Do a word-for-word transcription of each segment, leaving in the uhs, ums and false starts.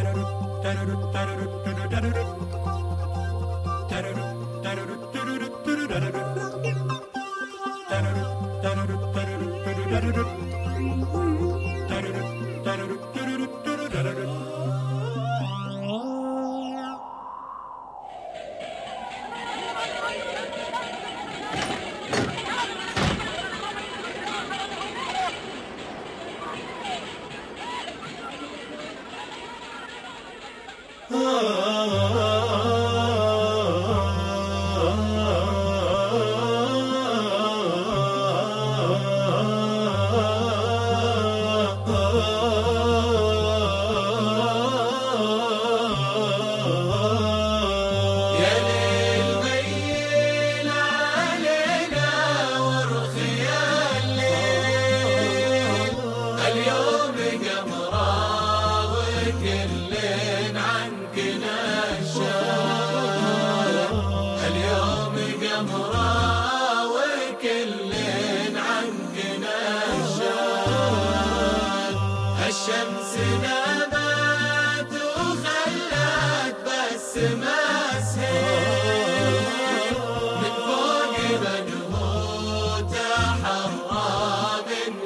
الشمس نامت وخلت بس ما سهل من فوق بنهوت حرام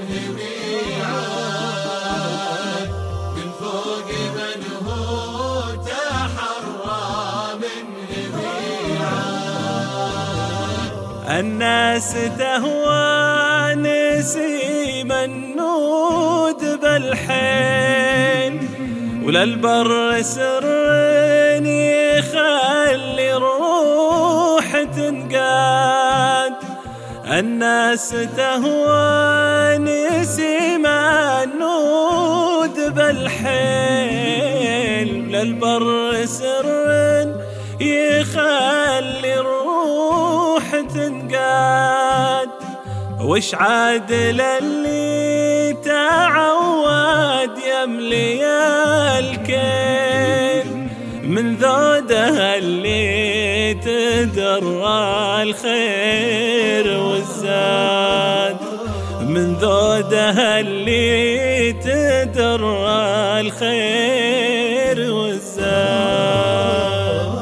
انهميعات من فوق بنهوت حرام انهميعات. الناس تهوى نسيم النود بالحين وللبر سر يخلي الروح تنقاد. الناس تهوى نسيم النود بالحين وللبر سر يخلي الروح تنقاد. وش عادل اللي تعود يملي الكيل من ذوده اللي تدرى الخير والزاد من ذوده اللي تدرى الخير والزاد.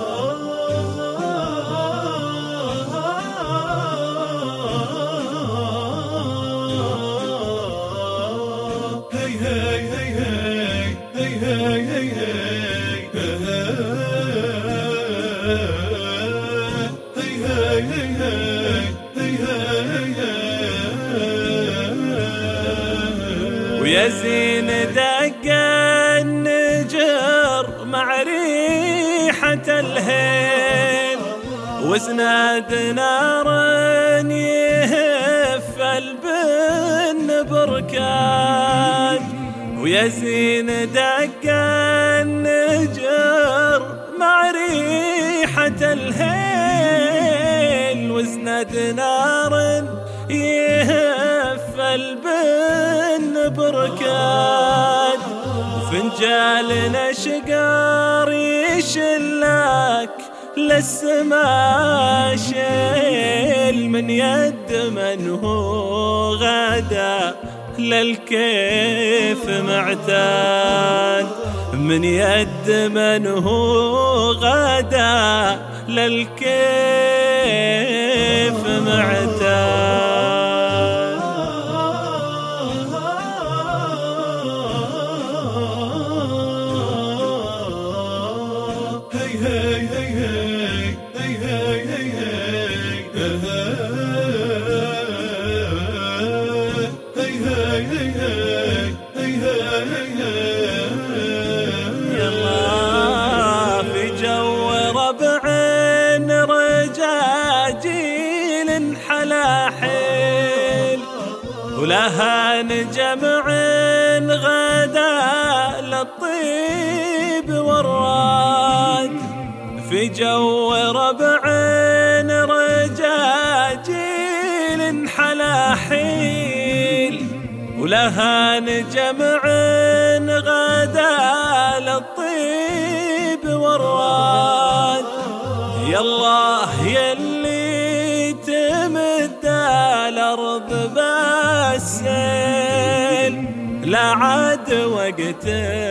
ويزين دق النجر مع ريحة الهيل وزناد نار يهف البن بركان. ويزين دق النجر مع ريحة الهيل وزناد نار يهف البن بركان. وفنجالنا شقار يشلك للسما شيل من يد من هو غدا للكيف معتاد من يد من هو غدا للكيف معتاد. يلا في جو ربع رجاجيل حلاحل ولهان جمع غدا للطيب والراد. في جو ربع رجاجيل حلاحل ولهان جمع غدا للطيب والراد. يالله يلي تمد الأرض بالسيل لا عاد وقت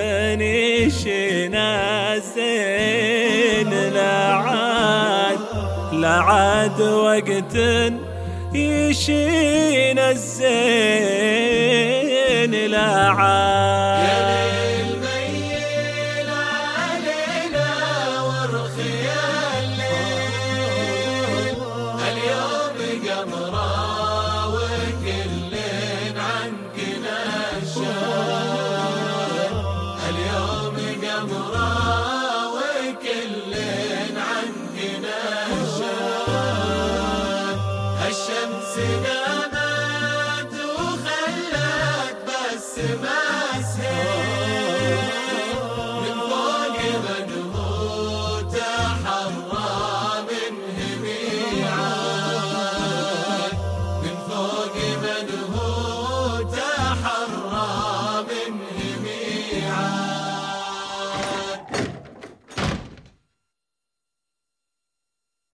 يشينا الزين، لا عاد لا عاد وقت يشينا الزين، لا عاد. يا ليل ميل علينا وارخيا الليل، اليوم قمرة وكل عنك نشان، اليوم قمرة